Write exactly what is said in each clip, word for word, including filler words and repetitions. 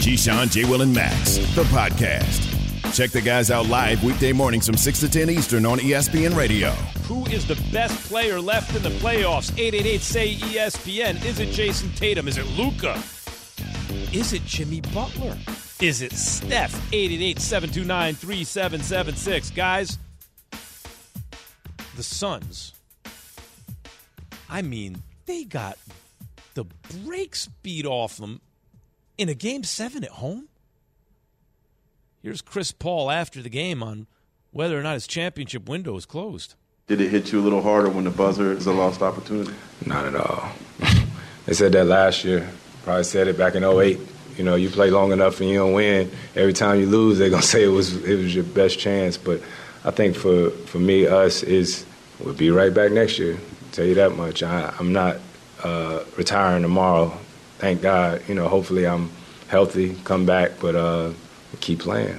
Keyshawn, J. Will, and Max, the podcast. Check the guys out live weekday mornings from six to ten Eastern on E S P N Radio. Who is the best player left in the playoffs? eight eight eight, S A Y, E S P N. Is it Jason Tatum? Is it Luka? Is it Jimmy Butler? Is it Steph? eight eight eight, seven two nine, three seven seven six. Guys, the Suns, I mean, they got the brakes beat off them in a game seven at home. Here's Chris Paul after the game on whether or not his championship window is closed. Did it hit you a little harder when the buzzer is a lost opportunity? Not at all. They said that last year. Probably said it back in oh eight. You know, you play long enough and you don't win. Every time you lose, they're going to say it was it was your best chance. But I think for, for me, us, is we'll be right back next year. I'll tell you that much. I, I'm not uh, retiring tomorrow. Thank God. You know, hopefully I'm healthy, come back, but uh, keep playing.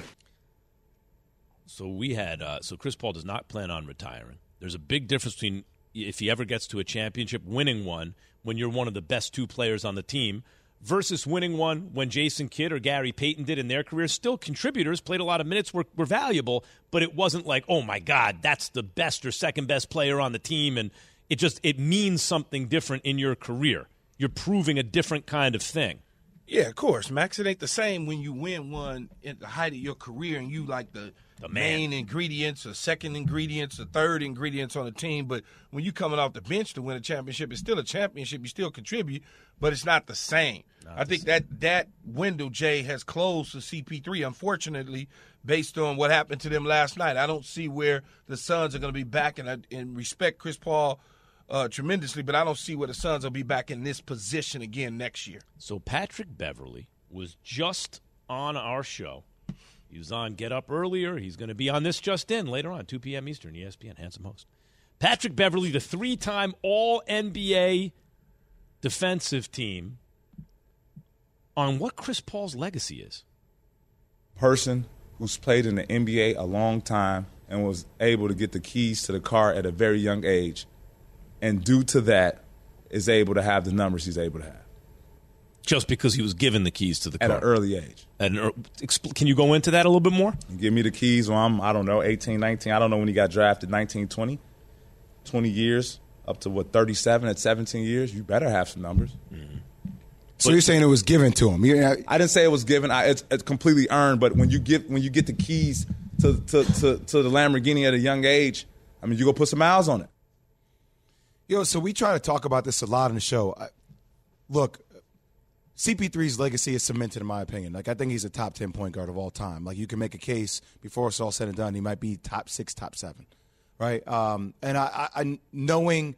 So we had uh, – so Chris Paul does not plan on retiring. There's a big difference between if he ever gets to a championship, winning one when you're one of the best two players on the team versus winning one when Jason Kidd or Gary Payton did in their careers. Still contributors, played a lot of minutes, were, were valuable, but it wasn't like, oh, my God, that's the best or second best player on the team. And it just it means something different in your career. You're proving a different kind of thing. Yeah, of course, Max. It ain't the same when you win one at the height of your career and you like the, the main ingredients or second ingredients or third ingredients on the team. But when you coming off the bench to win a championship, it's still a championship. You still contribute, but it's not the same. Not I think same. that that window, Jay, has closed for C P three, unfortunately, based on what happened to them last night. I don't see where the Suns are going to be back, and I and respect Chris Paul Uh, tremendously, but I don't see where the Suns will be back in this position again next year. So Patrick Beverley was just on our show. He was on Get Up earlier. He's going to be on this Just In later on, two p.m. Eastern, E S P N, handsome host. Patrick Beverley, the three-time All-N B A defensive team, on what Chris Paul's legacy is. Person who's played in the N B A a long time and was able to get the keys to the car at a very young age. And due to that, is able to have the numbers he's able to have. Just because he was given the keys to the car. At an early age. At an, can you go into that a little bit more? Give me the keys when I'm, I don't know, eighteen, nineteen. I don't know when he got drafted, nineteen, twenty. twenty years, up to, what, thirty-seven at seventeen years. You better have some numbers. Mm-hmm. So but, you're saying it was given to him? I, I didn't say it was given. I, it's, it's completely earned. But when you get when you get the keys to, to, to, to the Lamborghini at a young age, I mean, you go put some miles on it. Yo, so we try to talk about this a lot on the show. I, look, C P three's legacy is cemented, in my opinion. Like, I think he's a top ten point guard of all time. Like, you can make a case before it's all said and done, he might be top six, top seven, right? Um, and I, I, I, knowing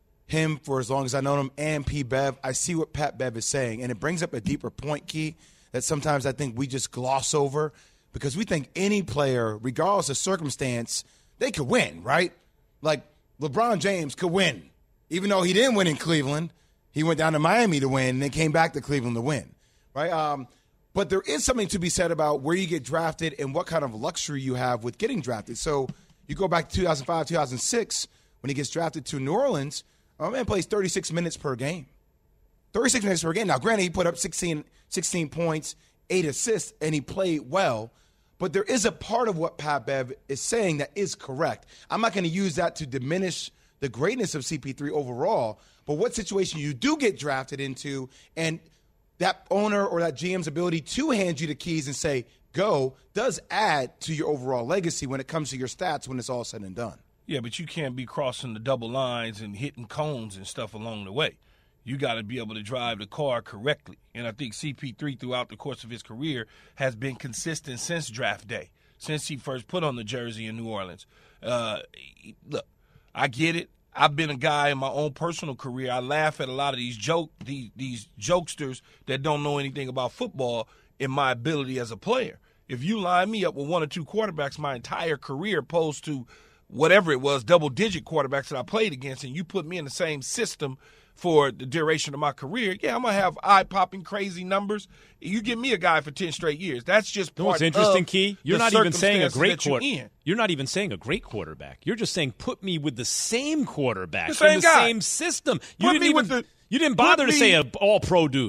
him for as long as I know him and P. Bev, I see what Pat Bev is saying, and it brings up a deeper point, Key, that sometimes I think we just gloss over because we think any player, regardless of circumstance, they could win, right? Like, LeBron James could win. Even though he didn't win in Cleveland, he went down to Miami to win and then came back to Cleveland to win, right? Um, but there is something to be said about where you get drafted and what kind of luxury you have with getting drafted. So you go back to two thousand five, two thousand six, when he gets drafted to New Orleans, our man plays thirty-six minutes per game. thirty-six minutes per game. Now, granted, he put up sixteen, sixteen points, eight assists, and he played well. But there is a part of what Pat Bev is saying that is correct. I'm not going to use that to diminish the greatness of C P three overall, but what situation you do get drafted into and that owner or that G M's ability to hand you the keys and say, go, does add to your overall legacy when it comes to your stats when it's all said and done. Yeah, but you can't be crossing the double lines and hitting cones and stuff along the way. You got to be able to drive the car correctly. And I think C P three throughout the course of his career has been consistent since draft day, since he first put on the jersey in New Orleans. Uh, look, I get it. I've been a guy in my own personal career. I laugh at a lot of these joke these, these jokesters that don't know anything about football in my ability as a player. If you line me up with one or two quarterbacks my entire career opposed to whatever it was, double-digit quarterbacks that I played against, and you put me in the same system for the duration of my career, yeah, I'm going to have eye-popping crazy numbers. You give me a guy for ten straight years. That's just part you know what's interesting, of Key? You're the not even saying a great you're, quarterback. You're not even saying a great quarterback. You're just saying put me with the same quarterback the same in the guy. same system. You put didn't me even, with the, you didn't bother to me, say an all-pro dude.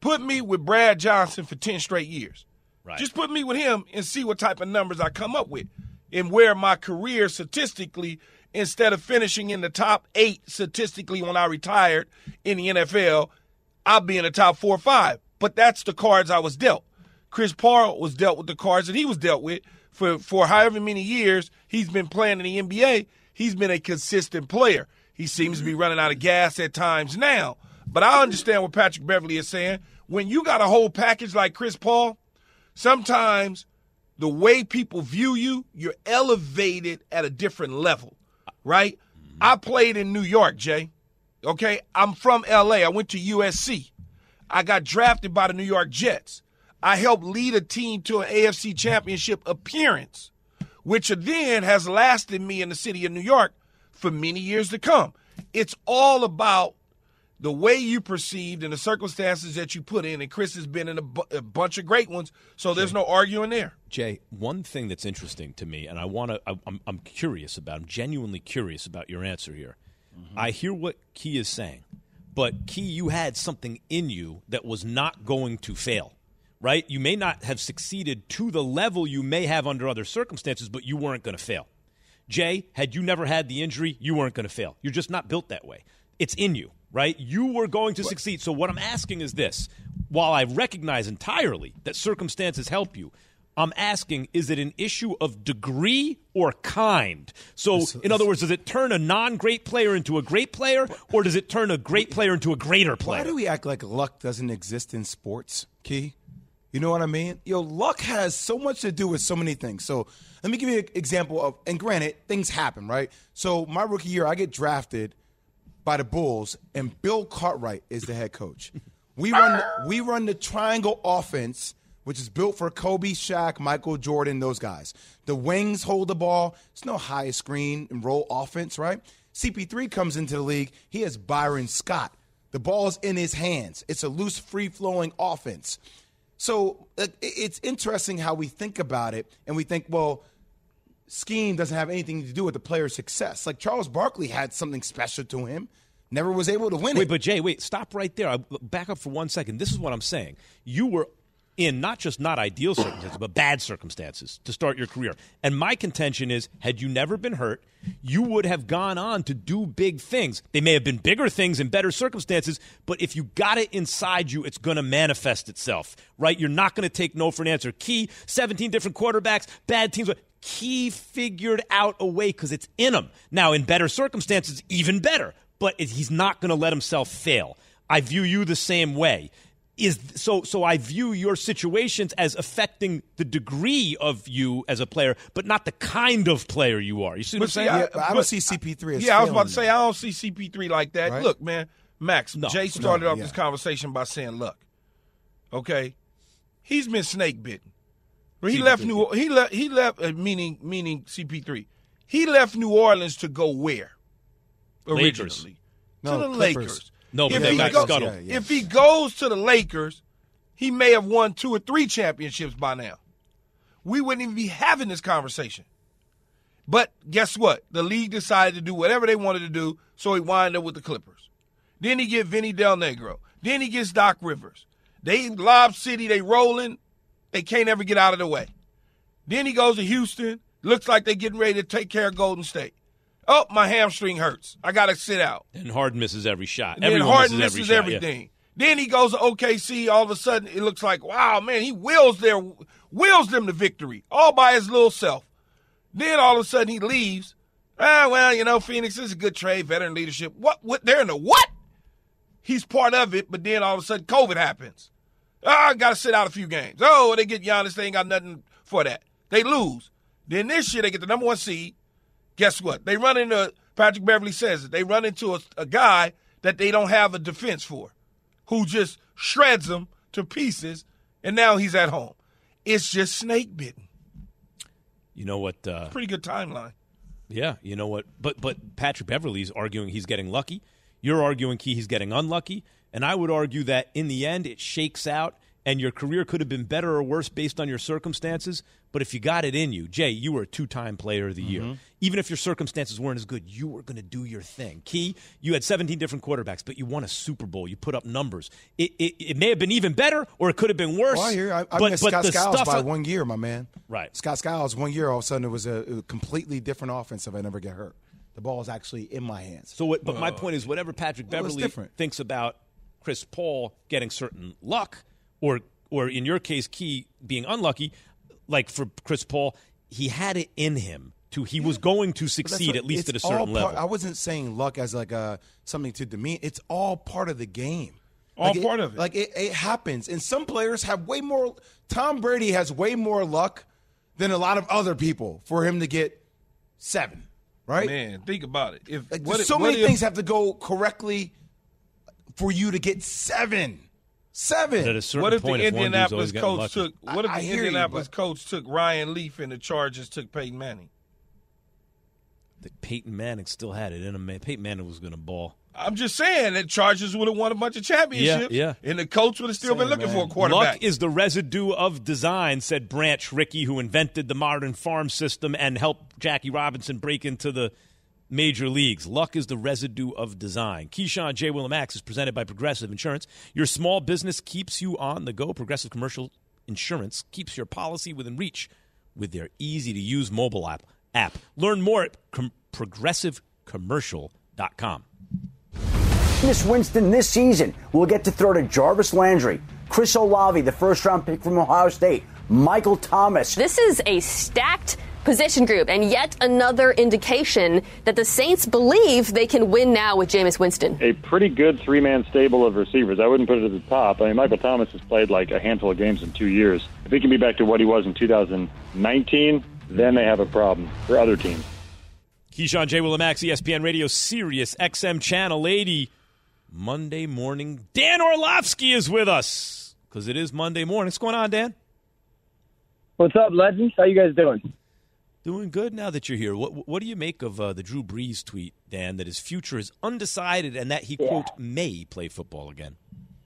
Put me with Brad Johnson for ten straight years. Right. Just put me with him and see what type of numbers I come up with and where my career statistically, instead of finishing in the top eight statistically when I retired in the N F L, I'll be in the top four or five. But that's the cards I was dealt. Chris Paul was dealt with the cards that he was dealt with for, for however many years he's been playing in the N B A. He's been a consistent player. He seems to be running out of gas at times now. But I understand what Patrick Beverley is saying. When you got a whole package like Chris Paul, sometimes the way people view you, you're elevated at a different level, right? Mm-hmm. I played in New York, Jay. Okay? I'm from L A. I went to U S C. I got drafted by the New York Jets. I helped lead a team to an A F C championship appearance, which then has lasted me in the city of New York for many years to come. It's all about the way you perceived and the circumstances that you put in, and Chris has been in a, bu- a bunch of great ones, so there's no arguing there. Jay, one thing that's interesting to me, and I want to, I'm, I'm curious about, I'm genuinely curious about your answer here. Mm-hmm. I hear what Key is saying, but Key, you had something in you that was not going to fail, right? You may not have succeeded to the level you may have under other circumstances, but you weren't going to fail. Jay, had you never had the injury, you weren't going to fail. You're just not built that way. It's in you. Right? You were going to what? succeed. So what I'm asking is this. While I recognize entirely that circumstances help you, I'm asking, is it an issue of degree or kind? So, it's, in other words, does it turn a non-great player into a great player, or does it turn a great player into a greater player? Why do we act like luck doesn't exist in sports, Key? You know what I mean? Yo, luck has so much to do with so many things. So let me give you an example of, and granted, things happen, right? So my rookie year, I get drafted by the Bulls, and Bill Cartwright is the head coach. We run the, we run the triangle offense, which is built for Kobe, Shaq, Michael Jordan, those guys. The wings hold the ball. It's no high screen and roll offense, right? C P three comes into the league. He has Byron Scott. The ball's in his hands. It's a loose, free-flowing offense. So it's interesting how we think about it, and we think, well, scheme doesn't have anything to do with the player's success. Like Charles Barkley had something special to him, never was able to win wait, it. But Jay, wait, stop right there. I, back up for one second. This is what I'm saying. You were in not just not ideal circumstances, but bad circumstances to start your career. And my contention is, had you never been hurt, you would have gone on to do big things. They may have been bigger things in better circumstances, but if you got it inside you, it's going to manifest itself, right? You're not going to take no for an answer. Key, seventeen different quarterbacks, bad teams. Key figured out a way because it's in him. Now, in better circumstances, even better. But it, he's not going to let himself fail. I view you the same way. Is so so I view your situations as affecting the degree of you as a player, but not the kind of player you are. You see what I'm saying? Yeah, I, I don't see C P three as Yeah, I was about to that. say, I don't see C P three like that. Right? Look, man, Max, no, Jay started no, off yeah. this conversation by saying, look, okay, he's been snake bitten. He left New he left he left uh, meaning meaning C P three. He left New Orleans to go where? Originally. No, to the Clippers. Lakers. No, but if they he got go- scuttled. Yeah, yeah. If he goes to the Lakers, he may have won two or three championships by now. We wouldn't even be having this conversation. But guess what? The league decided to do whatever they wanted to do, so he wound up with the Clippers. Then he get Vinny Del Negro. Then he gets Doc Rivers. They Lob City, they rolling. They can't ever get out of the way. Then he goes to Houston. Looks like they're getting ready to take care of Golden State. Oh, my hamstring hurts. I got to sit out. And Harden misses every shot. And then Everyone Harden misses, misses every everything. Shot, Then he goes to O K C. All of a sudden, it looks like, wow, man, he wills their wills them to victory all by his little self. Then all of a sudden he leaves. Ah, well, you know, Phoenix is a good trade, veteran leadership. What? What? They're in the what? He's part of it, but then all of a sudden COVID happens. Ah, I got to sit out a few games. Oh, they get Giannis. They ain't got nothing for that. They lose. Then this year they get the number one seed. Guess what? They run into, Patrick Beverley says it, they run into a, a guy that they don't have a defense for, who just shreds them to pieces, and now he's at home. It's just snake bitten. You know what? Uh, Pretty good timeline. Yeah, you know what? But but Patrick Beverley's arguing he's getting lucky. You're arguing Key he's getting unlucky. And I would argue that in the end it shakes out and your career could have been better or worse based on your circumstances. But if you got it in you, Jay, you were a two-time player of the Mm-hmm. year. Even if your circumstances weren't as good, you were going to do your thing. Key, you had seventeen different quarterbacks, but you won a Super Bowl. You put up numbers. It it, it may have been even better, or it could have been worse. Well, I hear you. I, I but, missed but Scott the Skiles stuff by I- one year, my man. Right. Scott Skiles, one year, all of a sudden it was a, a completely different offense if I never get hurt. The ball is actually in my hands. So, what, but my point is, whatever Patrick Well, it's Beverly different. thinks about Chris Paul getting certain luck, or or in your case, Key being unlucky, like for Chris Paul, he had it in him to he was going to But that's succeed what- at least at it's a certain all level. part- I wasn't saying luck as like a something to demean. It's all part of the game. All Like part of it. Like it, it happens, and some players have way more. Tom Brady has way more luck than a lot of other people for him to get seven. Right? Man, think about it. If Like, what there's if- so what many if- things have to go correctly for you to get seven. Seven. But at a certain What if point, the if one dude's Indianapolis always getting coach lucky. took? What if I- I the hear you, Indianapolis but- coach took Ryan Leaf and the Chargers took Peyton Manning? The Peyton Manning still had it in him. Man. Peyton Manning was going to ball. I'm just saying that Chargers would have won a bunch of championships. Yeah, yeah. And the coach would have still been Same, looking man. for a quarterback. Luck is the residue of design, said Branch Rickey, who invented the modern farm system and helped Jackie Robinson break into the major leagues. Luck is the residue of design. Keyshawn J. Willimax is presented by Progressive Insurance. Your small business keeps you on the go. Progressive Commercial Insurance keeps your policy within reach with their easy-to-use mobile app. app. Learn more at com- progressive commercial dot com. Jameis Winston this season will get to throw to Jarvis Landry, Chris Olave, the first-round pick from Ohio State, Michael Thomas. This is a stacked position group, and yet another indication that the Saints believe they can win now with Jameis Winston. A pretty good three-man stable of receivers. I wouldn't put it at the top. I mean, Michael Thomas has played like a handful of games in two years. If he can be back to what he was in two thousand nineteen, then they have a problem for other teams. Keyshawn J. Willimax, E S P N Radio, Sirius X M Channel eighty. Monday morning. Dan Orlovsky is with us because it is Monday morning. What's going on, Dan? What's up, legends? How you guys doing? Doing good now that you're here. What What do you make of uh, the Drew Brees tweet, Dan, that his future is undecided and that he, Yeah. quote, may play football again?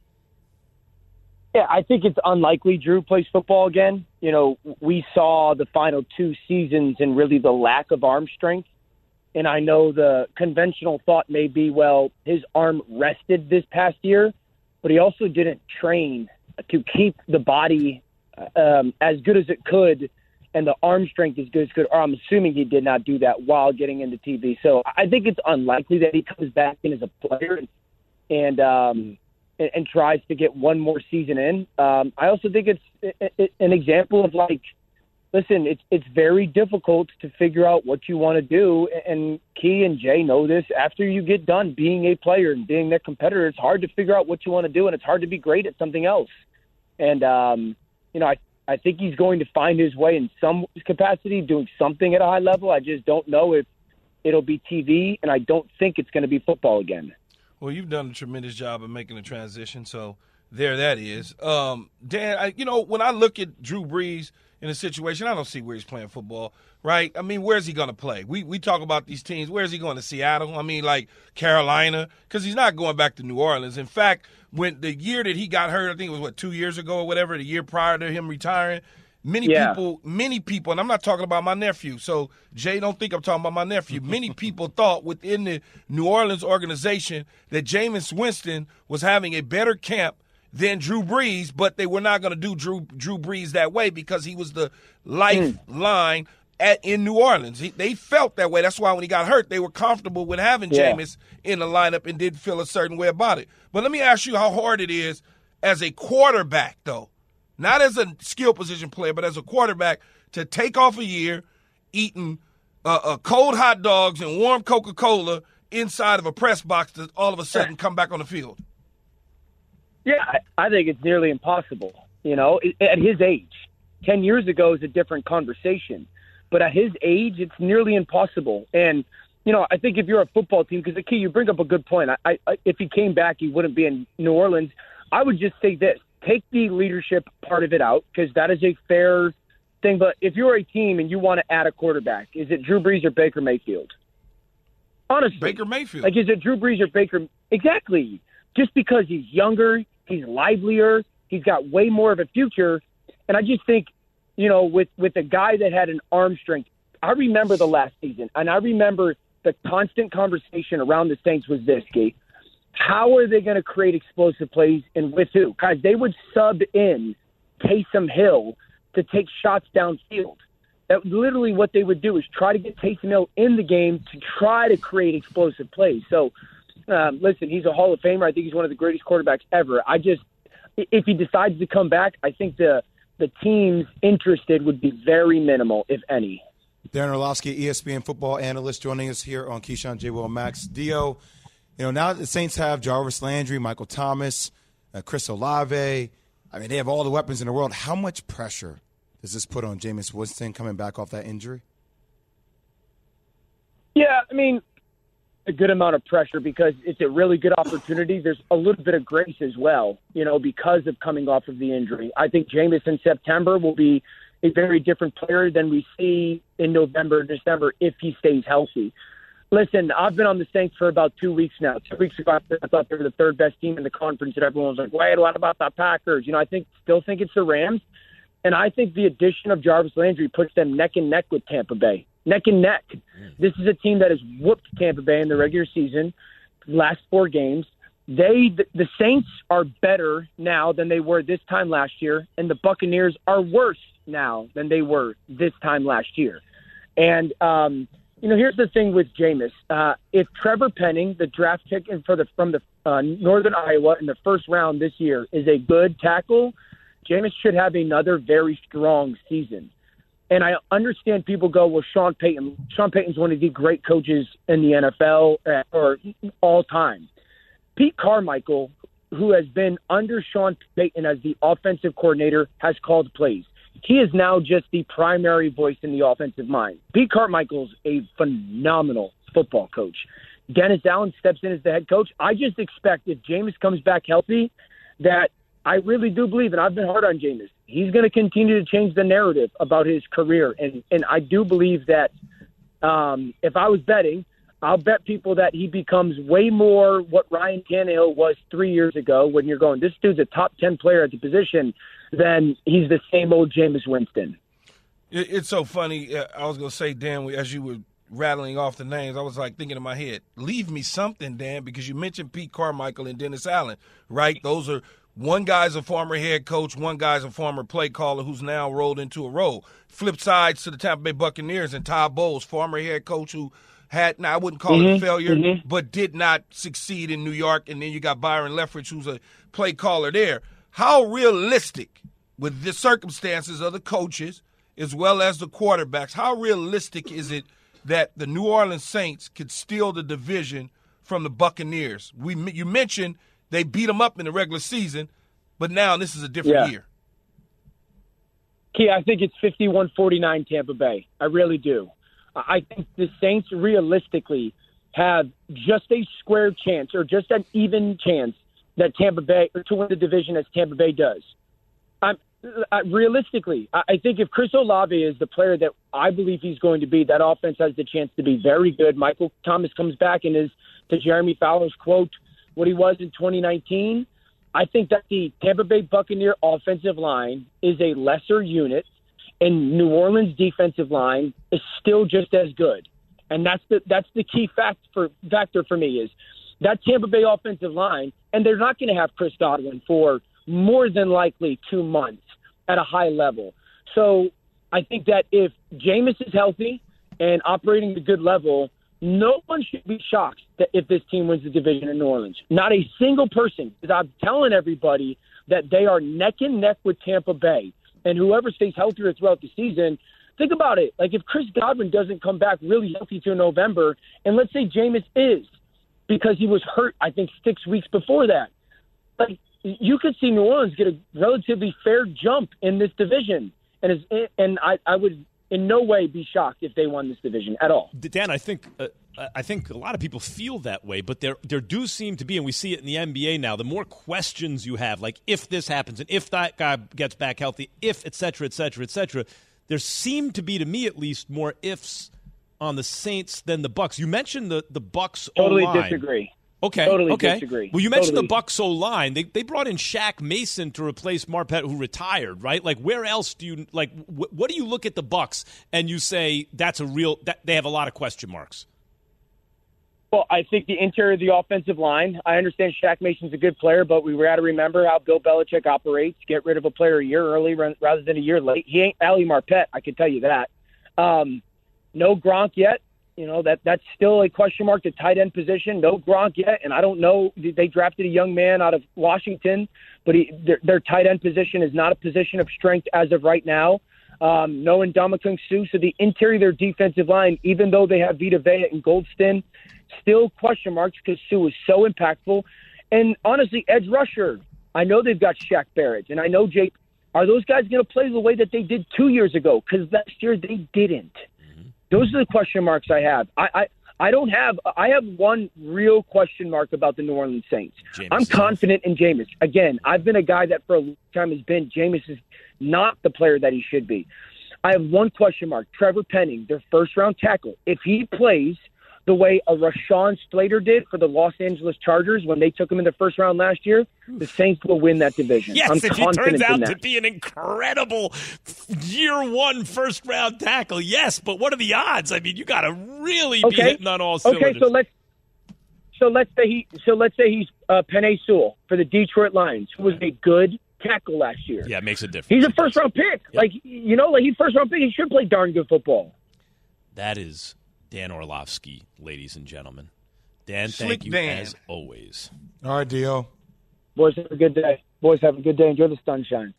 Yeah, I think it's unlikely Drew plays football again. You know, we saw the final two seasons and really the lack of arm strength. And I know the conventional thought may be, well, his arm rested this past year, but he also didn't train to keep the body um, as good as it could and the arm strength as good as good. Or I'm assuming he did not do that while getting into T V. So I think it's unlikely that he comes back in as a player and um, and, and tries to get one more season in. Um, I also think it's it, it, an example of, like, listen, it's it's very difficult to figure out what you want to do, and Key and Jay know this. After you get done being a player and being their competitor, it's hard to figure out what you want to do, and it's hard to be great at something else. And, um, you know, I, I think he's going to find his way in some capacity, doing something at a high level. I just don't know if it'll be T V, and I don't think it's going to be football again. Well, you've done a tremendous job of making the transition, so there that is. Um, Dan, I, you know, when I look at Drew Brees in a situation, I don't see where he's playing football, right? I mean, where's he going to play? We we talk about these teams. Where's he going to Seattle? I mean, like Carolina, because he's not going back to New Orleans. In fact, when the year that he got hurt, I think it was, what, two years ago or whatever, the year prior to him retiring, many Yeah. people, many people, and I'm not talking about my nephew, so Jay, don't think I'm talking about my nephew. Many people thought within the New Orleans organization that Jameis Winston was having a better camp than Drew Brees, but they were not going to do Drew Drew Brees that way because he was the lifeline at in New Orleans. He, they felt that way. That's why when he got hurt, they were comfortable with having Yeah. Jameis in the lineup and did feel a certain way about it. But let me ask you how hard it is as a quarterback, though, not as a skill position player, but as a quarterback, to take off a year eating uh, uh, cold hot dogs and warm Coca-Cola inside of a press box to all of a sudden come back on the field. Yeah, I, I think it's nearly impossible. You know, at his age, ten years ago is a different conversation, but at his age, it's nearly impossible. And you know, I think if you're a football team, because Key, you bring up a good point. I, I, if he came back, he wouldn't be in New Orleans. I would just say this: take the leadership part of it out, because that is a fair thing. But if you're a team and you want to add a quarterback, is it Drew Brees or Baker Mayfield? Honestly, Baker Mayfield. Like, is it Drew Brees or Baker? Exactly. Just because he's younger, he's livelier, He's got way more of a future. And I just think, you know, with, with a guy that had an arm strength, I remember the last season, and I remember the constant conversation around the Saints was this, Key. How are they going to create explosive plays, and with who? Guys, they would sub in Taysom Hill to take shots downfield. That literally what they would do is try to get Taysom Hill in the game to try to create explosive plays. So, um, listen, he's a Hall of Famer. I think he's one of the greatest quarterbacks ever. I just, if he decides to come back, I think the the teams interested would be very minimal, if any. Darren Orlovsky, E S P N football analyst, joining us here on Keyshawn, J. Will, Max. Dio, you know, now that the Saints have Jarvis Landry, Michael Thomas, uh, Chris Olave, I mean, they have all the weapons in the world. How much pressure does this put on Jameis Winston coming back off that injury? Yeah, I mean, a good amount of pressure because it's a really good opportunity. There's a little bit of grace as well, you know, because of coming off of the injury. I think Jameis in September will be a very different player than we see in November and December if he stays healthy. Listen, I've been on the Saints for about two weeks now. Two weeks ago, I thought they were the third best team in the conference, and everyone was like, wait, what about the Packers? You know, I think still think it's the Rams. And I think the addition of Jarvis Landry puts them neck and neck with Tampa Bay. Neck and neck. Mm. This is a team that has whooped Tampa Bay in the regular season, last four games. They, the Saints are better now than they were this time last year, and the Buccaneers are worse now than they were this time last year. And, um, you know, here's the thing with Jameis. Uh, if Trevor Penning, the draft pick for the, from the uh, Northern Iowa in the first round this year, is a good tackle, Jameis should have another very strong season. And I understand people go, well, Sean Payton. Sean Payton's one of the great coaches in the N F L uh, or all time. Pete Carmichael, who has been under Sean Payton as the offensive coordinator, has called plays. He is now just the primary voice in the offensive mind. Pete Carmichael's a phenomenal football coach. Dennis Allen steps in as the head coach. I just expect if Jameis comes back healthy, that I really do believe, and I've been hard on Jameis, he's going to continue to change the narrative about his career. And, and I do believe that um, if I was betting, I'll bet people that he becomes way more what Ryan Tannehill was three years ago when you're going, this dude's a top ten player at the position, than he's the same old Jameis Winston. It's so funny. I was going to say, Dan, as you were rattling off the names, I was like thinking in my head, leave me something, Dan, because you mentioned Pete Carmichael and Dennis Allen, right? Those are one guy's a former head coach, one guy's a former play caller who's now rolled into a role. Flip sides to the Tampa Bay Buccaneers and Todd Bowles, former head coach who had, now I wouldn't call mm-hmm, it a failure, mm-hmm. but did not succeed in New York. And then you got Byron Leftwich, who's a play caller there. How realistic, with the circumstances of the coaches as well as the quarterbacks, how realistic is it that the New Orleans Saints could steal the division from the Buccaneers? We You mentioned they beat them up in the regular season, but now this is a different yeah. year. Key, I think it's fifty-one forty-nine Tampa Bay. I really do. I think the Saints realistically have just a square chance or just an even chance that Tampa Bay or to win the division as Tampa Bay does. I'm, I, realistically, I, I think if Chris Olave is the player that I believe he's going to be, that offense has the chance to be very good. Michael Thomas comes back and is, to Jeremy Fowler's quote, what he was in twenty nineteen. I think that the Tampa Bay Buccaneer offensive line is a lesser unit, and New Orleans defensive line is still just as good. And that's the that's the key fact for factor for me is that Tampa Bay offensive line, and they're not going to have Chris Godwin for more than likely two months at a high level. So I think that if Jameis is healthy and operating at a good level, no one should be shocked that if this team wins the division in New Orleans. Not a single person, because I'm telling everybody that they are neck and neck with Tampa Bay. And whoever stays healthier throughout the season, think about it. Like if Chris Godwin doesn't come back really healthy to November, and let's say Jameis is, because he was hurt, I think, six weeks before that. Like you could see New Orleans get a relatively fair jump in this division. And, is, and I, I would in no way be shocked if they won this division at all. Dan, I think uh, I think a lot of people feel that way, but there there do seem to be, and we see it in the N B A now, the more questions you have, like if this happens and if that guy gets back healthy, if et cetera, et cetera, et cetera, there seem to be, to me at least, more ifs on the Saints than the Bucks. You mentioned the, the Bucks Totally O-line. disagree. Okay. Totally okay. disagree. Well, you mentioned Totally. the Bucs O-line. They they brought in Shaq Mason to replace Marpet, who retired, right? Like, where else do you like? Wh- what do you look at the Bucs and you say that's a real? That they have a lot of question marks. Well, I think the interior of the offensive line. I understand Shaq Mason's a good player, but we got to remember how Bill Belichick operates. Get rid of a player a year early rather than a year late. He ain't Ali Marpet, I can tell you that. Um, no Gronk yet. You know, that that's still a question mark, the tight end position. No Gronk yet, and I don't know. They drafted a young man out of Washington, but he, their, their tight end position is not a position of strength as of right now. Um, no Ndamukong Suh. So the interior of their defensive line, even though they have Vita Vea and Goldston, still question marks because Suh is so impactful. And honestly, edge rusher, I know they've got Shaq Barrett, and I know Jake. Are those guys going to play the way that they did two years ago? Because last year they didn't. Those are the question marks I have. I, I, I don't have – I have one real question mark about the New Orleans Saints. Jameis I'm confident in Jameis. Again, I've been a guy that for a long time has been Jameis is not the player that he should be. I have one question mark. Trevor Penning, their first-round tackle. If he plays the way a Rashawn Slater did for the Los Angeles Chargers when they took him in the first round last year, the Saints will win that division. Yes, I'm if he confident turns out in that. to be an incredible year one first round tackle, yes, but what are the odds? I mean, you got to really okay. be hitting on all cylinders. Okay, so let's so let's say he so let's say he's uh, Penei Sewell for the Detroit Lions, who was a good tackle last year. Yeah, it makes a difference. He's a first round pick. Yep. Like you know, like he's first round pick. He should play darn good football. That is Dan Orlovsky, ladies and gentlemen. Dan, Slick thank you Dan. as always. All right, Dio. Boys, have a good day. Boys, have a good day. Enjoy the sunshine.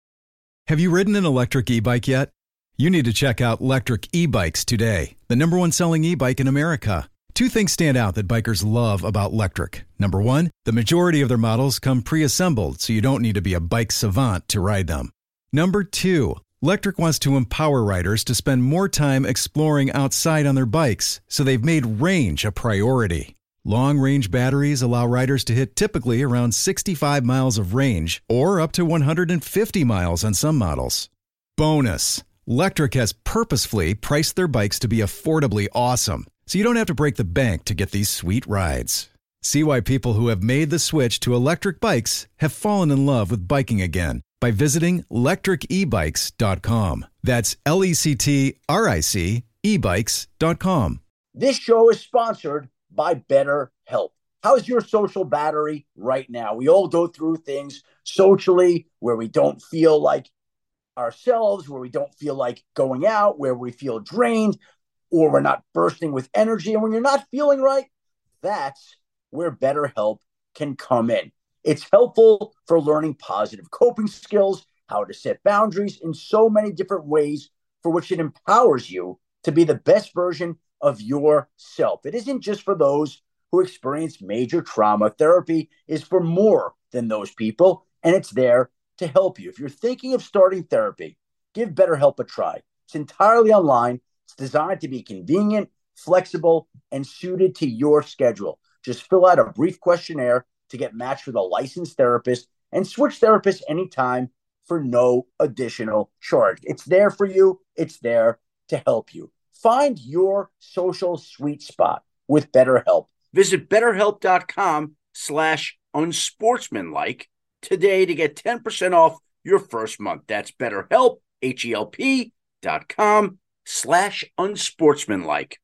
Have you ridden an electric e-bike yet? You need to check out Lectric E-Bikes today, the number one selling e-bike in America. Two things stand out that bikers love about Lectric. Number one, the majority of their models come pre-assembled, so you don't need to be a bike savant to ride them. Number two, Lectric wants to empower riders to spend more time exploring outside on their bikes, so they've made range a priority. Long-range batteries allow riders to hit typically around sixty-five miles of range or up to one hundred fifty miles on some models. Bonus, Lectric has purposefully priced their bikes to be affordably awesome, so you don't have to break the bank to get these sweet rides. See why people who have made the switch to electric bikes have fallen in love with biking again by visiting lectric e bikes dot com. That's L E C T R I C e bikes dot com. This show is sponsored by BetterHelp. How's your social battery right now? We all go through things socially where we don't feel like ourselves, where we don't feel like going out, where we feel drained, or we're not bursting with energy. And when you're not feeling right, that's where BetterHelp can come in. It's helpful for learning positive coping skills, how to set boundaries in so many different ways for which it empowers you to be the best version of yourself. It isn't just for those who experience major trauma. Therapy is for more than those people, and it's there to help you. If you're thinking of starting therapy, give BetterHelp a try. It's entirely online. It's designed to be convenient, flexible, and suited to your schedule. Just fill out a brief questionnaire to get matched with a licensed therapist and switch therapists anytime for no additional charge. It's there for you. It's there to help you. Find your social sweet spot with BetterHelp. Visit betterhelp.com slash unsportsmanlike today to get ten percent off your first month. That's BetterHelp, H-E-L-P dot com slash unsportsmanlike.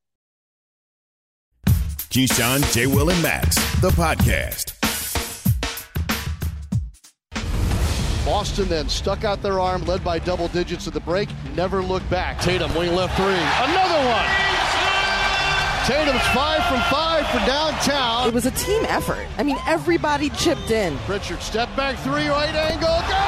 Keyshawn, J. Will, and Max, the podcast. Boston then stuck out their arm, led by double digits at the break, never looked back. Tatum, wing left three. Another one! Tatum's five from five for downtown. It was a team effort. I mean, everybody chipped in. Pritchard, step back three, right angle.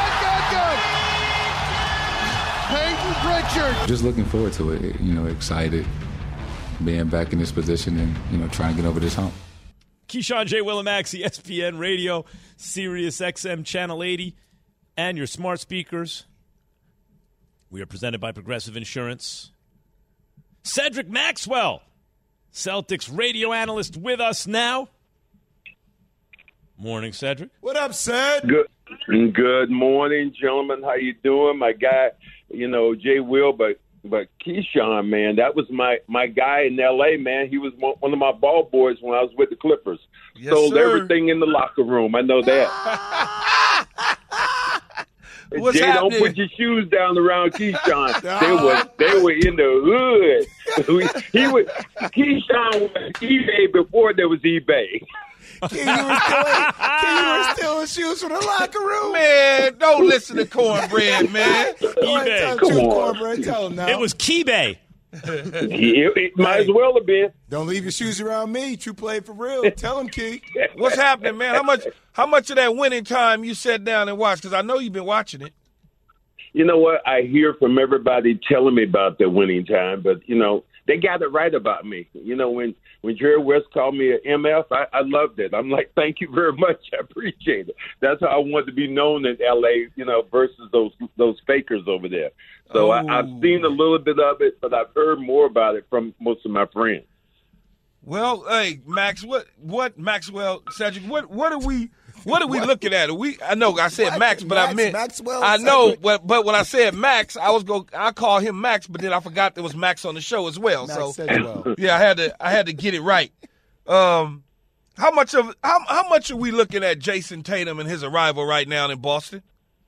Good, good, good! Peyton Pritchard. Just looking forward to it, you know, excited. Being back in this position and, you know, trying to get over this hump. Keyshawn, J. Will, and Max, E S P N Radio, Sirius X M Channel eighty, and your smart speakers. We are presented by Progressive Insurance. Cedric Maxwell, Celtics radio analyst, with us now. Morning, Cedric. What up, Ced? Good, good morning, gentlemen. How you doing? My guy, you know, Jay Will, but but Keyshawn, man, that was my, my guy in L A, man. He was one of my ball boys when I was with the Clippers. Yes, Sold sir. everything in the locker room. I know that. What's Jay, happening? don't put your shoes down around Keyshawn. They were they were in the hood. he was Keyshawn was eBay before there was eBay. King, you were stealing, King, you were stealing shoes from the locker room. Man, don't listen to Cornbread, man. eBay. Tell Come the truth, on. Cornbread. Tell him now. It was Keybay. it, it might as well have been. Don't leave your shoes around me. True play for real. Tell him, Key. What's happening, man? How much How much of that winning time you sat down and watched? Because I know you've been watching it. You know what? I hear from everybody telling me about their winning time, but, you know, they got it right about me. You know, when, when Jerry West called me an M F, I, I loved it. I'm like, thank you very much. I appreciate it. That's how I wanted to be known in L A, you know, versus those those fakers over there. So Oh. I, I've seen a little bit of it, but I've heard more about it from most of my friends. Well, hey, Max, what what Maxwell Cedric, what what are we what are we looking at? Are we I know I said What? Max, but I Max- meant Maxwell I know, Cedric? but, but when I said Max, I was go I call him Max, but then I forgot there was Max on the show as well. Max so Sedgwell. yeah, I had to I had to get it right. Um, how much of how how much are we looking at Jason Tatum and his arrival right now in Boston?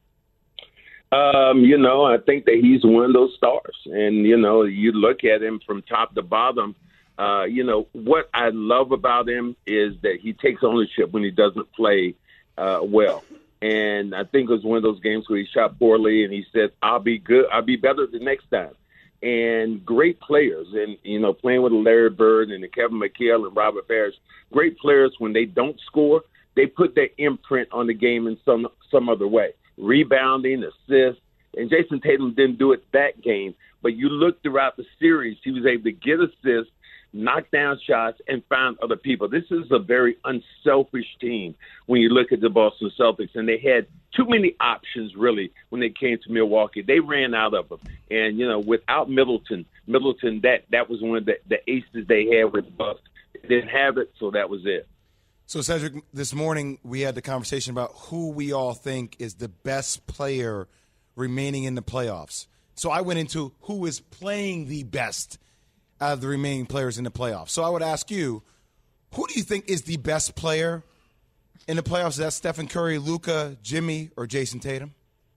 Um, you know, I think that he's one of those stars. And, you know, you look at him from top to bottom. Uh, you know, what I love about him is that he takes ownership when he doesn't play uh, well. And I think it was one of those games where he shot poorly and he said, I'll be good. I'll be better the next time. And great players. And, you know, playing with Larry Bird and Kevin McHale and Robert Parrish, great players, when they don't score, they put their imprint on the game in some some other way. Rebounding, assists. And Jason Tatum didn't do it that game. But you look throughout the series, he was able to get assists, knock down shots, and find other people. This is a very unselfish team when you look at the Boston Celtics. And they had too many options, really, when they came to Milwaukee. They ran out of them. And, you know, without Middleton, Middleton, that, that was one of the, the aces they had with the Bucks. They didn't have it, so that was it. So, Cedric, this morning we had the conversation about who we all think is the best player remaining in the playoffs. So I went into who is playing the best out of the remaining players in the playoffs. So I would ask you, who do you think is the best player in the playoffs? Is that Stephen Curry, Luka, Jimmy, or Jason Tatum?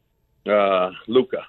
Uh, Luka.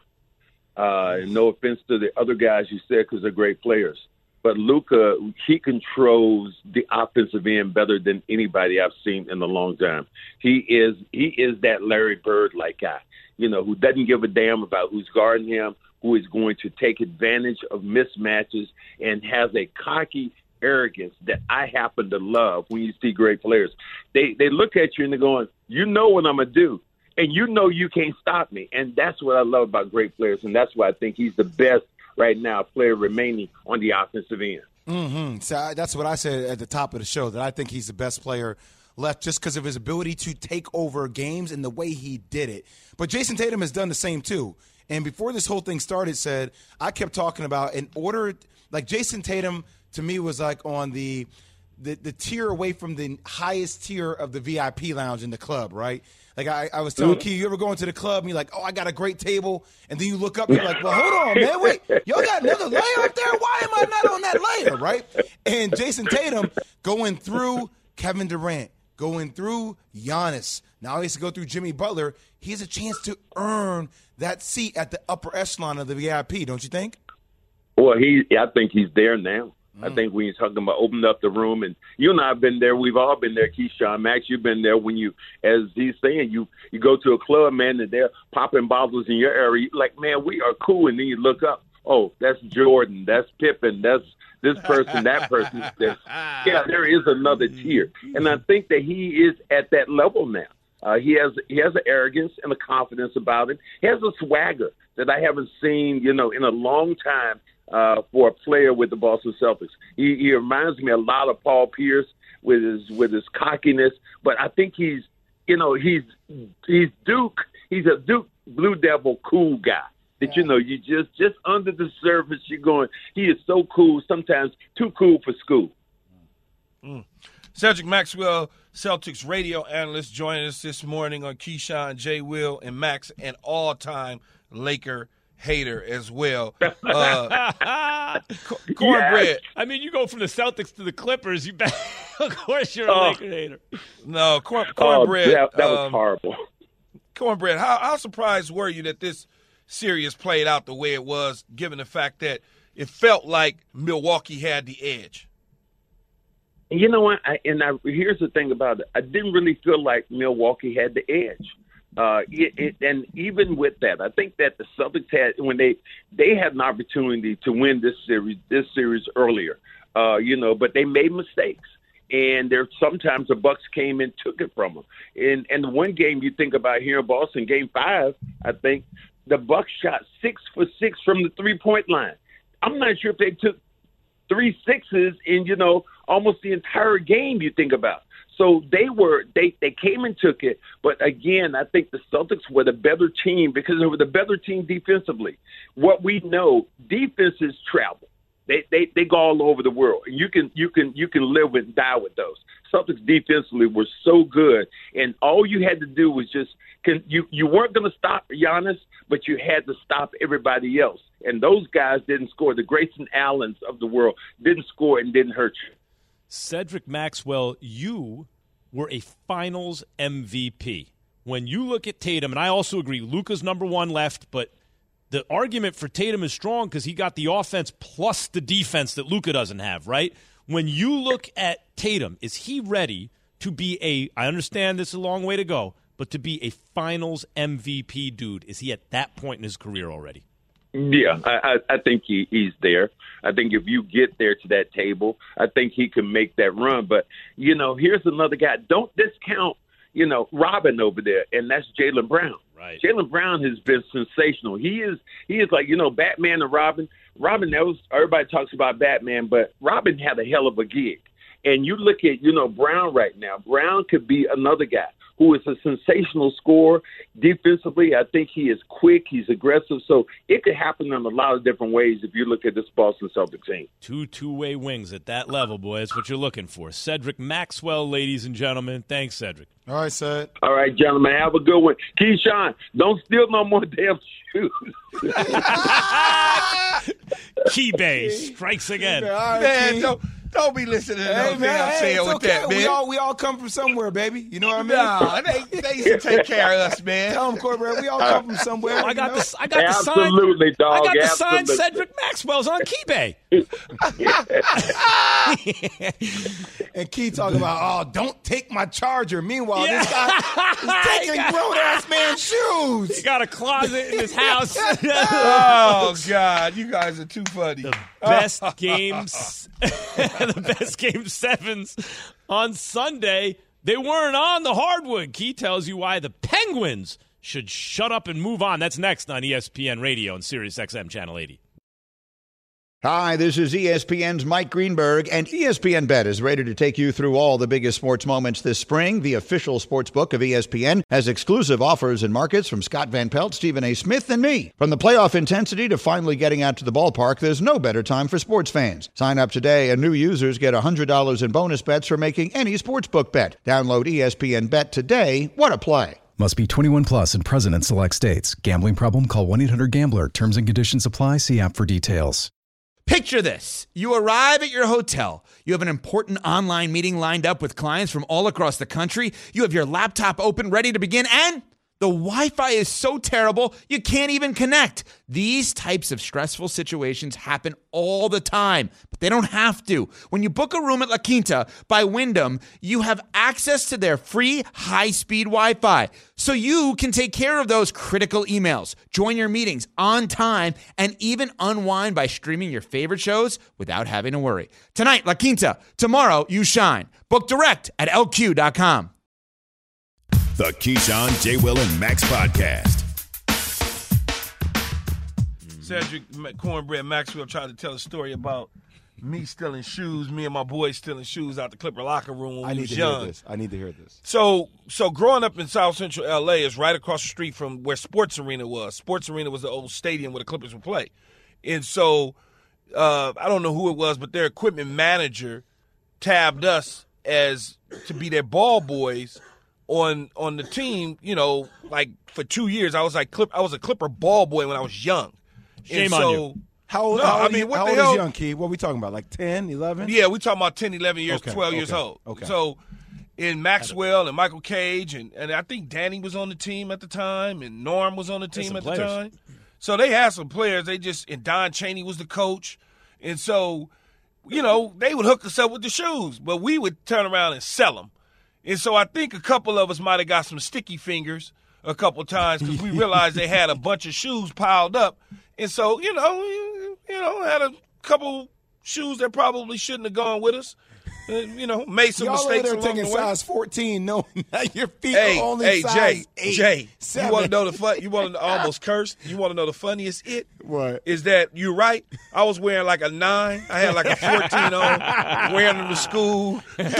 Uh, no offense to the other guys you said because they're great players. But Luka, he controls the offensive end better than anybody I've seen in a long time. He is he is that Larry Bird-like guy, you know, who doesn't give a damn about who's guarding him, who is going to take advantage of mismatches, and has a cocky arrogance that I happen to love when you see great players. They they look at you and they're going, you know what I'm going to do, and you know you can't stop me. And that's what I love about great players, and that's why I think he's the best right now player remaining on the offensive end. Mm-hmm. So I, that's what I said at the top of the show, that I think he's the best player left just because of his ability to take over games and the way he did it. But Jason Tatum has done the same too. And before this whole thing started, said, I kept talking about in order, like Jason Tatum to me was like on the the, the tier away from the highest tier of the V I P lounge in the club, right? Like I, I was telling mm-hmm. Key, you ever go into the club and you're like, oh, I got a great table. And then you look up and you're like, well, hold on, man. Wait, y'all got another layer up there? Why am I not on that layer, right? And Jason Tatum going through Kevin Durant, going through Giannis. Now he has to go through Jimmy Butler. He has a chance to earn that seat at the upper echelon of the V I P, don't you think? Well, he, I think he's there now. I think when you're talking about opening up the room, and you and I have been there, we've all been there, Keyshawn, Max, you've been there when you, as he's saying, you you go to a club, man, and they're popping bottles in your area. You're like, man, we are cool. And then you look up, oh, that's Jordan, that's Pippen, that's this person, that person. That's, yeah, there is another tier. And I think that he is at that level now. Uh, he has he has an arrogance and a confidence about him. He has a swagger that I haven't seen, you know, in a long time. Uh, for a player with the Boston Celtics, he, he reminds me a lot of Paul Pierce with his with his cockiness. But I think he's, you know, he's he's Duke. He's a Duke Blue Devil cool guy. That you know, you just just under the surface, you're going. He is so cool. Sometimes too cool for school. Mm. Cedric Maxwell, Celtics radio analyst, joining us this morning on Keyshawn, J. Will, and Max, an all-time Laker hater as well. Uh, c- cornbread. Yes. I mean, you go from the Celtics to the Clippers. You bet. Of course, you're a Oh. Laker hater. No, corn, cornbread. Oh, that, that was um, horrible. Cornbread, how, how surprised were you that this series played out the way it was, given the fact that it felt like Milwaukee had the edge? You know what? I, and I, here's the thing about it. I didn't really feel like Milwaukee had the edge. Uh, it, it, and even with that, I think that the Celtics had when they they had an opportunity to win this series this series earlier. Uh, you know, but they made mistakes, and there sometimes the Bucks came and took it from them. And and the one game you think about here in Boston, Game Five, I think the Bucks shot six for six from the three point line. I'm not sure if they took three sixes in you know almost the entire game. You think about. So they were they, they came and took it, but again, I think the Celtics were the better team because they were the better team defensively. What we know, defenses travel. They they they go all over the world. You can you can you can live and die with those. Celtics defensively were so good, and all you had to do was just can, you you weren't going to stop Giannis, but you had to stop everybody else. And those guys didn't score. The Grayson Allens of the world didn't score and didn't hurt you. Cedric Maxwell, you were a Finals M V P. When you look at Tatum, and I also agree, Luka's number one left, but the argument for Tatum is strong because he got the offense plus the defense that Luka doesn't have, right? When you look at Tatum, is he ready to be a, I understand this is a long way to go, but to be a Finals M V P dude? Is he at that point in his career already? Yeah, I, I, I think he, he's there. I think if you get there to that table, I think he can make that run. But, you know, here's another guy. Don't discount, you know, Robin over there, and that's Jaylen Brown. Right. Jaylen Brown has been sensational. He is he is like, you know, Batman and Robin. Robin knows everybody talks about Batman, but Robin had a hell of a gig. And you look at, you know, Brown right now. Brown could be another guy who is a sensational scorer. Defensively, I think he is quick. He's aggressive. So it could happen in a lot of different ways if you look at this Boston Celtics team. Two two-way wings at that level, boy. That's what you're looking for. Cedric Maxwell, ladies and gentlemen. Thanks, Cedric. All right, Ced. All right, gentlemen. Have a good one. Keyshawn, don't steal no more damn shoes. Key-Bay strikes again. All right, Man, Key. don't, don't be listening to Hey, no man, damn hey, saying it's with okay. that, man. We all, we all come from somewhere, baby. You know what I mean? Nah, they, they used to take care of us, man. Tell them, Corbett, we all come from somewhere. I got you know? the I got Absolutely, the sign. dog. I got the Absolutely. sign. Cedric Maxwell's on Key-Bay. And Key talking about, oh, don't take my charger. Meanwhile, Yeah. this guy is taking grown-ass man's shoes. He got a closet in his house. Oh, God. You guys are too funny. The best games, the best game sevens on Sunday. They weren't on the hardwood. Key tells you why the Penguins should shut up and move on. That's next on E S P N Radio and Sirius X M Channel eighty. Hi, this is E S P N's Mike Greenberg, and E S P N Bet is ready to take you through all the biggest sports moments this spring. The official sports book of E S P N has exclusive offers and markets from Scott Van Pelt, Stephen A. Smith, and me. From the playoff intensity to finally getting out to the ballpark, there's no better time for sports fans. Sign up today, and new users get one hundred dollars in bonus bets for making any sportsbook bet. Download E S P N Bet today. What a play. Must be twenty-one plus and present in select states. Gambling problem? Call one eight hundred gambler. Terms and conditions apply. See app for details. Picture this. You arrive at your hotel. You have an important online meeting lined up with clients from all across the country. You have your laptop open, ready to begin, and the Wi-Fi is so terrible, you can't even connect. These types of stressful situations happen all the time, but they don't have to. When you book a room at La Quinta by Wyndham, you have access to their free high-speed Wi-Fi, so you can take care of those critical emails, join your meetings on time, and even unwind by streaming your favorite shows without having to worry. Tonight, La Quinta. Tomorrow, you shine. Book direct at L Q dot com. The Keyshawn, J. Will, and Max Podcast. Cedric Cornbread Maxwell tried to tell a story about me stealing shoes, me and my boys stealing shoes out the Clipper locker room when I we need was to young. hear this. I need to hear this. So, so growing up in South Central L A is right across the street from where Sports Arena was. Sports Arena was the old stadium where the Clippers would play. And so, uh, I don't know who it was, but their equipment manager tabbed us as to be their ball boys on on the team. You know, like for two years, I was like Clip, I was a Clipper ball boy when I was young. Shame and on so, you. How old, no, how old, I mean, what how the old hell? is young Key? What are we talking about? Like ten, eleven? Yeah, we talking about ten, eleven years, Okay, twelve years okay, old. okay. So in Maxwell and Michael Cage, and, and I think Danny was on the team at the time, and Norm was on the team some at players. the time. So they had some players. They just and Don Chaney was the coach, and so you know they would hook us up with the shoes, but we would turn around and sell them. And so I think a couple of us might have got some sticky fingers a couple times because we realized they had a bunch of shoes piled up, and so you know you, you know had a couple shoes that probably shouldn't have gone with us. Uh, you know, made some Y'all mistakes over there along taking the way. size fourteen, knowing that your feet Hey, are only hey, size Jay, eight, Jay, seven. you want to know the fun? You want to almost curse? You want to know the funniest? It What? is that you're right. I was wearing like a nine. I had like a fourteen on, wearing them to school.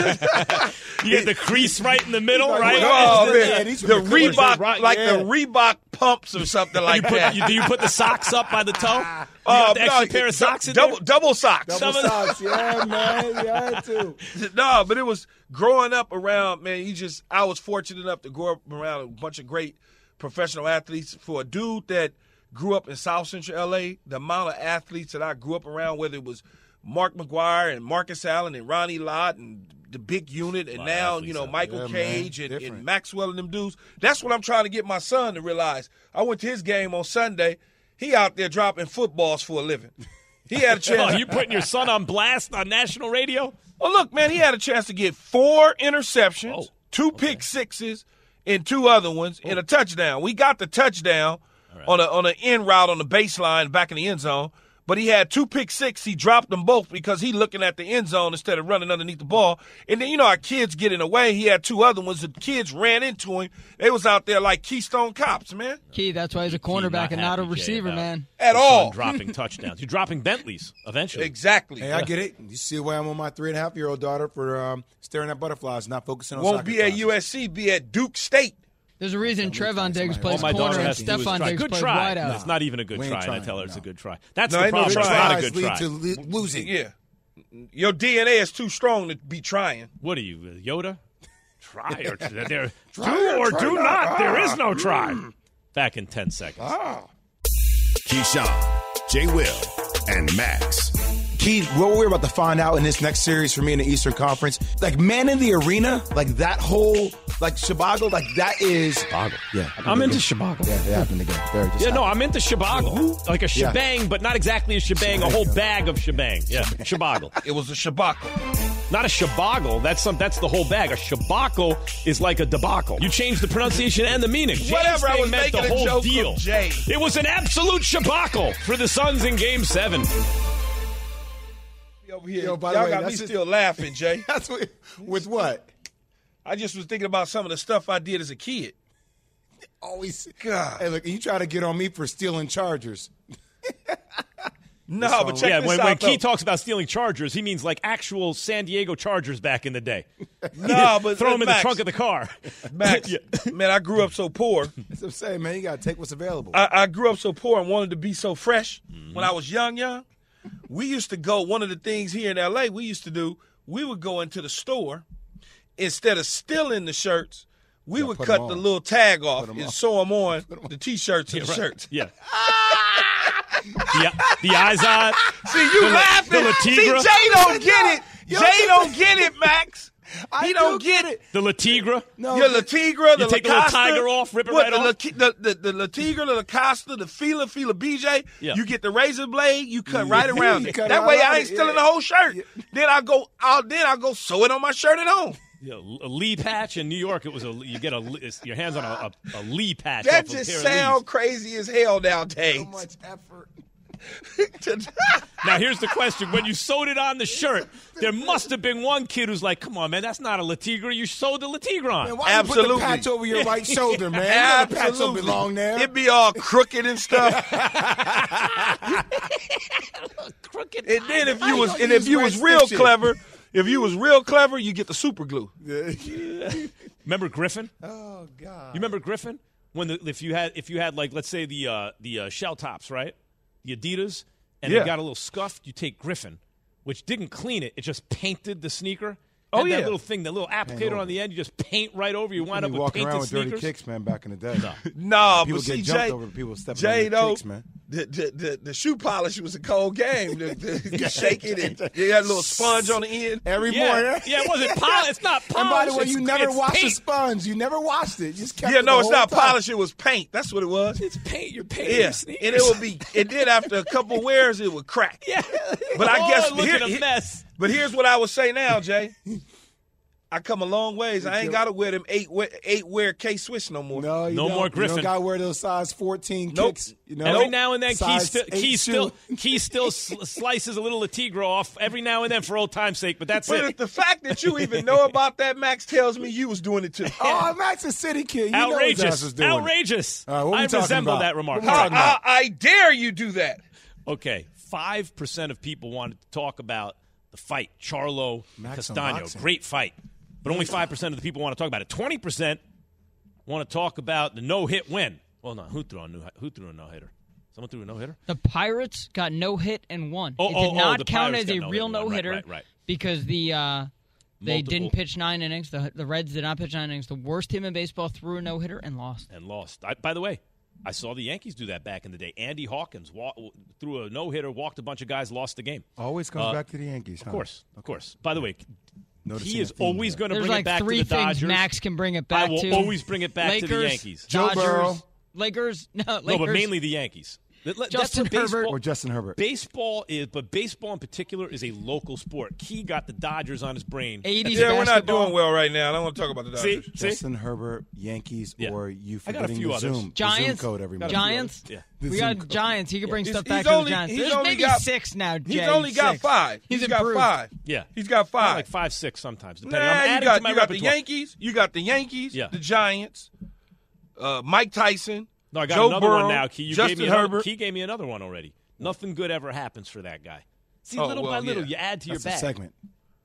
You get the crease right in the middle, right? Oh Yeah, man, these the were the colors. Reebok, Right, like yeah. the Reebok pumps or something You like put, that. you, do you put the socks up by the toe? You Uh, got the extra no, pair of du- socks in double, there? double socks. Double Some of- socks, yeah, man. Yeah, I had to. No, but it was growing up around, man, you just, I was fortunate enough to grow up around a bunch of great professional athletes. For a dude that grew up in South Central L A, the amount of athletes that I grew up around, whether it was Mark McGuire and Marcus Allen and Ronnie Lott and the big unit, and lot of now, athletes you know, out Michael there. Yeah, Cage man. and, Different. and Maxwell and them dudes. That's what I'm trying to get my son to realize. I went to his game on Sunday. He out there dropping footballs for a living. He had a chance. Oh, you putting your son on blast on national radio? Well, look, man, he had a chance to get four interceptions, Oh, two pick sixes, and two other ones, and a touchdown. We got the touchdown on a on an end route on the baseline back in the end zone, but he had two pick six. He dropped them both because he looking at the end zone instead of running underneath the ball. And then, you know, our kids get in the way. He had two other ones. The kids ran into him. They was out there like Keystone Cops, man. Key, that's why he's a Key cornerback and not a happy, Jay, receiver, about man. At your all. son dropping touchdowns. You're dropping Bentleys eventually. Exactly. Hey, I get it. You see why I'm on my three and a half year old daughter for um, staring at butterflies, not focusing on Won't soccer be at classes. U S C, be at Duke State. There's a reason Trevon Diggs All plays my corner daughter and has to do is Stephon try. Diggs Good plays try. wideout. It's not even a good We ain't try, and I trying, tell her it's no. a good try. That's No, the ain't no problem. It's try. not a Tries good lead try. to li- losing. Yeah. Your D N A is too strong to be trying. What are you, uh, Yoda? Try or there, do Try or try do not. not. There is no Ah. try. Back in ten seconds. Ah. Keyshawn, J. Will, and Max. Key, what we're about to find out in this next series for me in the Eastern Conference, like man in the arena, like that whole, like Shabago, like that is. Shabago. Yeah. I'm into Shabago. Yeah, it happened again. There, it just Yeah, no, happened. I'm into Shabago. Like a Yeah. shebang, but not exactly a shebang, a whole bag of shebang. Yeah, Shabago. It was a Shabaka. Not a shabagle. That's some. That's the whole bag. A shabacle is like a debacle. You change the pronunciation and the meaning. Whatever, I Jay's was meant making the a whole joke deal. from Jay. It was an absolute shabacle for the Suns in Game Seven. Over here. Yo, by the Y'all way, got me that's just- still laughing, Jay. That's what, with what? I just was thinking about some of the stuff I did as a kid. Always. God. Hey, look, you try to get on me for stealing Chargers. No, but check yeah, this when, out, when Key though. talks about stealing Chargers, he means like actual San Diego Chargers back in the day. No, but throw them in Max, the trunk of the car. Max, Yeah. man, I grew up so poor. That's what I'm saying, man. You got to take what's available. I, I grew up so poor and wanted to be so fresh. When I was young, young, we used to go, one of the things here in L A we used to do, we would go into the store. Instead of stealing the shirts, we Yeah, would put 'em cut the on. little tag off Put 'em and on. sew them on the T-shirts and Yeah, the right. shirts. Yeah. the, the eyes on. See, you The- laughing. the See, Latigra. Jay don't get it. Yo, Jay get don't get it, Max. I He do don't get it. The Latigra. No, Your but- Latigra, the You take the little Lacosta, tiger off, rip it what, right the, off? Lati- the, the, the Latigra, the Lacosta, the Fila, Fila B J. Yeah. You get the razor blade, you cut Yeah. right around You it. cut That right way around I ain't it, stealing yeah. the whole shirt. Yeah. Then I go, I'll then I go sew it on my shirt at home. Yeah, a Lee patch in New York. It was a you get a it's your hands on a, a, a Lee patch. That off a just pair of sound Lees. crazy as hell nowadays. So much effort. Now here's the question: when you sewed it on the shirt, there must have been one kid who's like, "Come on, man, that's not a Latigra. You sewed the Latigra on." Man, why you put Absolutely. the patch over your right shoulder, man? You know the patch don't Absolutely. belong there. It be all crooked and stuff. Crooked. And then if How you you was gonna and if use you red was real stitching? clever, if you was real clever, you get the super glue. Remember Griffin? Oh God. You remember Griffin? When the, if you had if you had like let's say the uh, the uh, shell tops, right? The Adidas, and Yeah. they got a little scuffed. You take Griffin, which didn't clean it; it just painted the sneaker. Oh, Had yeah. that little thing, that little applicator over. on the end. You just paint right over. You wind up be with walking painted around with sneakers. dirty kicks, man. Back in the day, No, people but get see, jumped Jay, over. People stepping Jay on though, their kicks, man. the, the, the, the shoe polish was a cold game. The, the, you shake it and you got a little sponge on the end. Every Yeah, morning. yeah, it wasn't polish. It's not polish. And by the way, you It's- never it's washed the paint. sponge. You never washed it. You just kept Yeah, it no, the it's whole not time. polish. It was paint. That's what it was. It's paint. You're painting Yeah, your and sneakers. it would be. It did after a couple wears, it would crack. Yeah, But I oh, guess look here- at a here- mess. But here's what I would say now, Jay. I come a long ways. I ain't got to wear them eight wear, eight wear K Swiss no more. No, you No don't. more You Griffin. don't got to wear those size fourteen Nope. kicks. You know? Every now and then, Key, Size still, eight Key shoe. still, Key still sl- slices a little Latigra off every now and then for old time's sake, but that's But it. the fact that you even know about that, Max, tells me you was doing it too. Oh, Max a city kid. You know his ass Outrageous. was doing it. Outrageous. All right, what we I talking resemble about? that remark. What we I, talking about? I, I dare you do that. Okay, five percent of people wanted to talk about the fight, Charlo Max on Castano. boxing. Great fight. But only five percent of the people want to talk about it. twenty percent want to talk about the no-hit win. Well, no, who threw a, no, who threw a no-hitter? Someone threw a no-hitter? The Pirates got no hit and won. Oh, it oh, did oh, not the count Pirates as a got real no-hit and won. no-hitter Right, right, right. because the uh, they Multiple- didn't pitch nine innings. The, the Reds did not pitch nine innings. The worst team in baseball threw a no-hitter and lost. And lost. I, by the way, I saw the Yankees do that back in the day. Andy Hawkins wa- threw a no-hitter, walked a bunch of guys, lost the game. Always comes Uh, back to the Yankees. Of huh? course, of course. By the way, Noticing he is a theme always here. going to There's bring like it back three to the things Dodgers. Max can bring it back I will to. always bring it back Lakers, to the Yankees. Joe Dodgers, Burrow. Lakers, no, Lakers. No, but mainly the Yankees. That- That's Justin what baseball, Herbert. Or Justin Herbert. Baseball is, but baseball in particular is a local sport. Key got the Dodgers on his brain. eighties Yeah, we're not basketball. doing well right now. I don't want to talk about the See, Dodgers. see, Justin Herbert, Yankees, Yeah. or you I got a forgetting few the others. Zoom, the Giants, Zoom code every month. Giants. Yeah. The We Zoom got code. Giants. He can bring He's- stuff he's back to only- the Giants. he's There's only maybe got- six now. He's Jay. only got Six. five. He's He's got improved. five. Yeah, He's got Kinda five. like five, six sometimes. Depending. Nah, I'm you adding got, to my you got the repertoire. Yankees. You got the Yankees, Yeah. the Giants, uh, Mike Tyson, No, I got Joe another Burrow, one now. Key, you Justin gave me another, Herbert. Key gave me another one already. Nothing good ever happens for that guy. See, Oh, little well, by little, yeah. you add to That's your a bag. segment.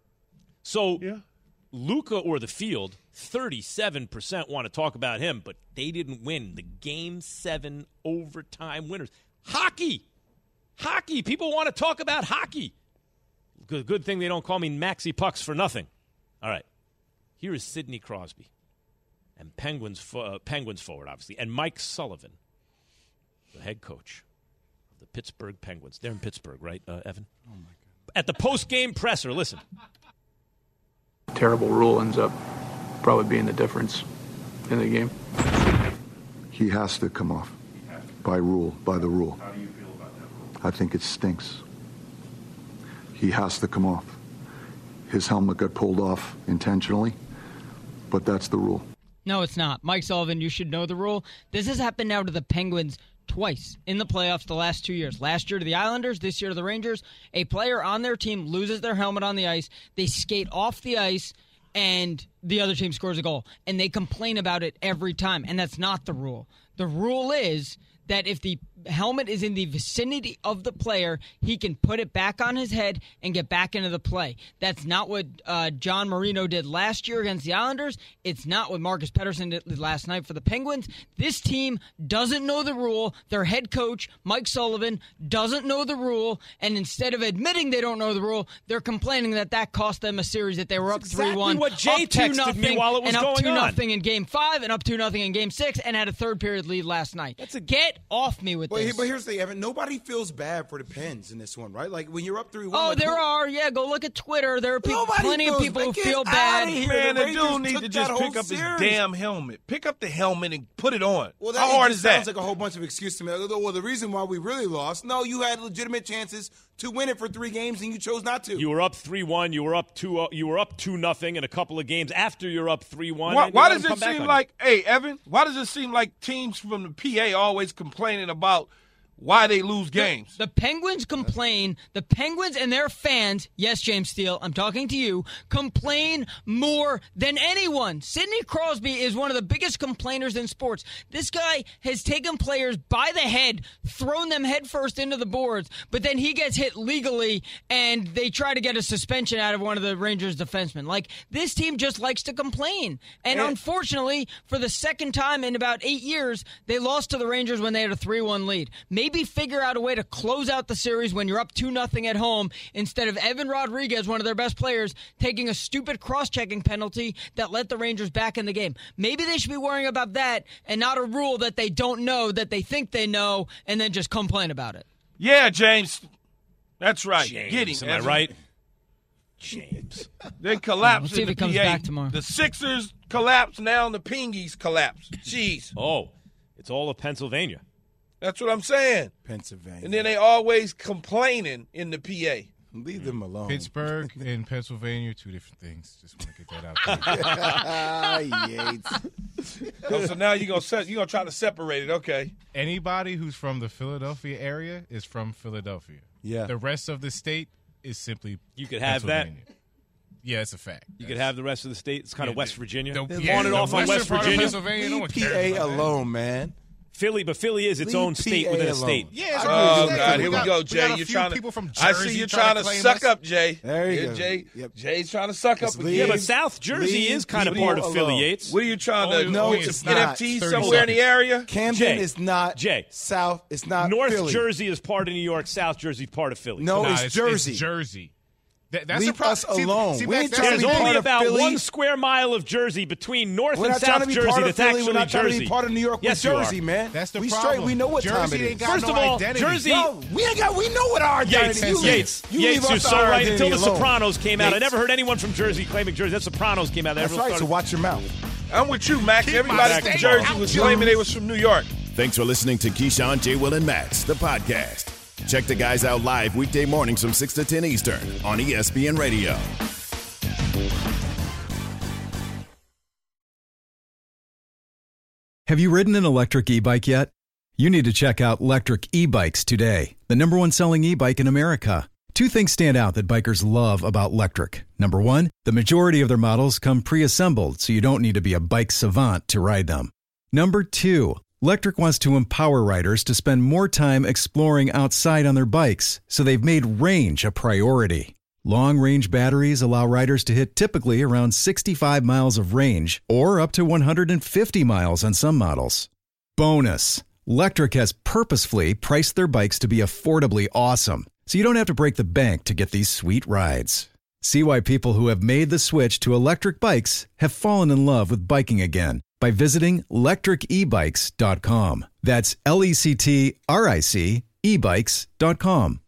So, Yeah. Luka or the field, thirty-seven percent want to talk about him, but they didn't win the Game seven overtime winners. Hockey! Hockey! People want to talk about hockey. Good, good thing they don't call me Maxi Pucks for nothing. All right. Here is Sidney Crosby and Penguins, fo- uh, Penguins forward, obviously, and Mike Sullivan, the head coach of the Pittsburgh Penguins. They're in Pittsburgh, right, uh, Evan? Oh, my God. At the post-game presser, listen. Terrible rule ends up probably being the difference in the game. He has to come off by rule, by the rule. How do you feel about that rule? I think it stinks. He has to come off. His helmet got pulled off intentionally, but that's the rule. No, it's not. Mike Sullivan, you should know the rule. This has happened now to the Penguins twice in the playoffs the last two years. Last year to the Islanders, this year to the Rangers. A player on their team loses their helmet on the ice. They skate off the ice, and the other team scores a goal. And they complain about it every time, and that's not the rule. The rule is that if the helmet is in the vicinity of the player, he can put it back on his head and get back into the play. That's not what uh, John Marino did last year against the Islanders. It's not what Marcus Pettersson did last night for the Penguins. This team doesn't know the rule. Their head coach, Mike Sullivan, doesn't know the rule, and instead of admitting they don't know the rule, they're complaining that that cost them a series that they were up exactly three one, what Jay up two texted nothing, me while it was and up going two on. nothing in Game Five, and up two nothing in Game Six, and had a third period lead last night. That's a get off me with But, this. but here's the thing, Evan. Nobody feels bad for the Pens in this one, right? Like when you're up three one. Oh, like, there who- are. Yeah, go look at Twitter. There are people, Nobody plenty of feels people who bad. Get feel outta bad. here. Man, The the Rangers dude needs took to that just whole pick up series. his damn helmet. Pick up the helmet and put it on. Well, that, How hard it is just that? sounds like a whole bunch of excuses to me. Well, the reason why we really lost, no, you had legitimate chances to win it for three games and you chose not to. You were up three one. You were up two. Uh, you were up two nothing in a couple of games after you're up three one. Why, why does it seem like, hey, Evan, why does it seem like teams from the P A always complaining about why they lose games? The, the Penguins complain. The Penguins and their fans, yes, James Steele, I'm talking to you, complain more than anyone. Sidney Crosby is one of the biggest complainers in sports. This guy has taken players by the head, thrown them headfirst into the boards, but then he gets hit legally and they try to get a suspension out of one of the Rangers defensemen. Like, this team just likes to complain. And Yeah. unfortunately, for the second time in about eight years, they lost to the Rangers when they had a three one lead. Maybe maybe figure out a way to close out the series when you're up two nothing at home instead of Evan Rodriguez, one of their best players, taking a stupid cross-checking penalty that let the Rangers back in the game. Maybe they should be worrying about that and not a rule that they don't know, that they think they know, and then just complain about it. Yeah, James. That's right. James, Get him. am I right? James. Then collapse. We'll see in if the he comes P A. back tomorrow. The Sixers collapse. Now the Pingies collapse. Jeez. Oh, it's all of Pennsylvania. That's what I'm saying. Pennsylvania. And then they always complaining in the P A. Leave them alone. Pittsburgh and Pennsylvania, two different things. Just want to get that out there. Yates. Oh, so now you're gonna you gonna try to separate it, okay? Anybody who's from the Philadelphia area is from Philadelphia. Yeah. The rest of the state is simply You could have that. Pennsylvania. Yeah, it's a fact. You could have the rest of the state. It's kind of Yeah, West the- Virginia. the- They yeah, want it the off on western West part of Virginia. Pennsylvania, no one Leave cares P A about that. alone, man. Philly, but Philly is its Leave own state P A within a alone. state. Yeah, it's Oh exactly. God, here we got- go, got Jay. a You're few trying to. people from I Jersey see you're trying trying to to claim suck us. up, Jay. There you Yeah, go. Jay. Yep. Jay's trying to suck Just up leave- Yeah, again. but South Jersey Leave is kind of people part of alone. Philly, Yates. What are you trying to? Only- No, only it's N not. F T thirty somewhere in the seconds. area? Camden Jay. is not Jay. South. It's not North Philly. Jersey is part of New York. South Jersey is part of Philly. No, Nah, it's, it's Jersey. It's Jersey. That, that's Leave the pro- us see, alone. See, We that- ain't that's trying There's to the be thing. only part of about Philly. one square mile of Jersey between North We're and not trying South to be Jersey part of that's Philly. actually We're not trying Jersey. to be part of New York Yes, with you Jersey, are. man. That's the we problem. straight. We know what Jersey time it ain't is. got First no of all, identity. Jersey- No, we ain't got. We know what our Yates, identity. You Yates, leave, you Yates, leave you're us so our right. identity Until The alone. Sopranos came out, I Yates. never heard anyone from Jersey claiming Jersey. That Sopranos came out. That's Everyone right. So started- watch your mouth. I'm with you, Mac. Keep Everybody my from state Jersey out, was Joe. claiming they was from New York. Thanks for listening to Keyshawn, J. Will, and Max, the podcast. Check the guys out live weekday mornings from six to ten Eastern on E S P N Radio. Have you ridden an electric e-bike yet? You need to check out Lectric E-Bikes today, the number one selling e-bike in America. Two things stand out that bikers love about Lectric. Number one, the majority of their models come pre-assembled, so you don't need to be a bike savant to ride them. Number two, Lectric wants to empower riders to spend more time exploring outside on their bikes, so they've made range a priority. Long-range batteries allow riders to hit typically around sixty-five miles of range or up to one hundred fifty miles on some models. Bonus, Lectric has purposefully priced their bikes to be affordably awesome, so you don't have to break the bank to get these sweet rides. See why people who have made the switch to electric bikes have fallen in love with biking again by visiting lectric e bikes dot com. That's L E C T R I C e bikes dot com.